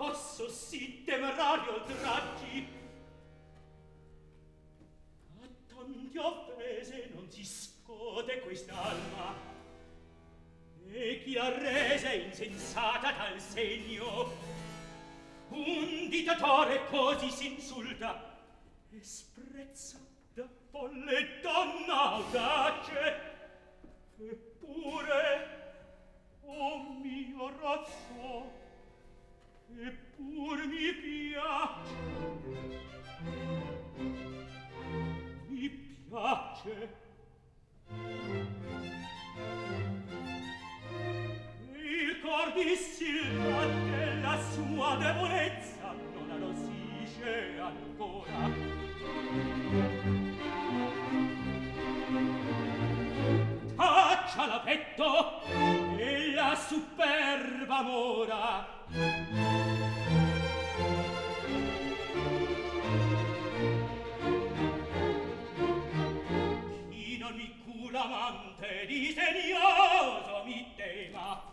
posso sì temerario oltraggi? A tante offese non si scode quest'alma, e chi la rese insensata dal segno, un dittatore così s'insulta e sprezza da folle donna audace. Eppure, oh mio razzo, eppur mi piace, mi piace. Il cor dissilla della sua debolezza non arrossisce ancora. Taccia la petto e la superba mora. Chi non mi cura amante disegnoso mi tema,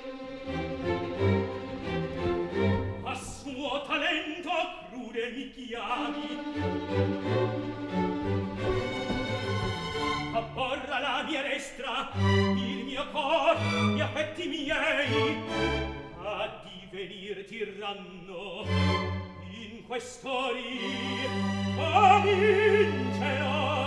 a suo talento crude mi chiami, abborra la mia destra, il mio cor, gli affetti miei, a divenir tiranno in questo rir, a vincerò.